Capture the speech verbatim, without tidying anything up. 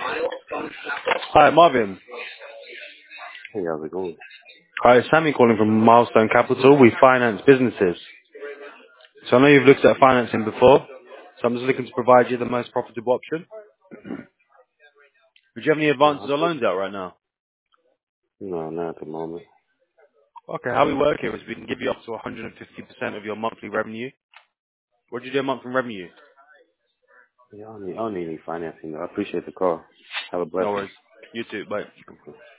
Hi, Marvin. Hey, how's it going? Hi, it's Sammy calling from Milestone Capital. We finance businesses. So I know you've looked at financing before, so I'm just looking to provide you the most profitable option. Would you have any Uh, advances or loans out right now? no, not at the moment. Okay, how we work here is we can give you up to one hundred fifty percent of your monthly revenue. What do you do a month in revenue? Yeah, I don't need, I don't need any financing though. I appreciate the call. Have a No blessing. worries. You too, bye.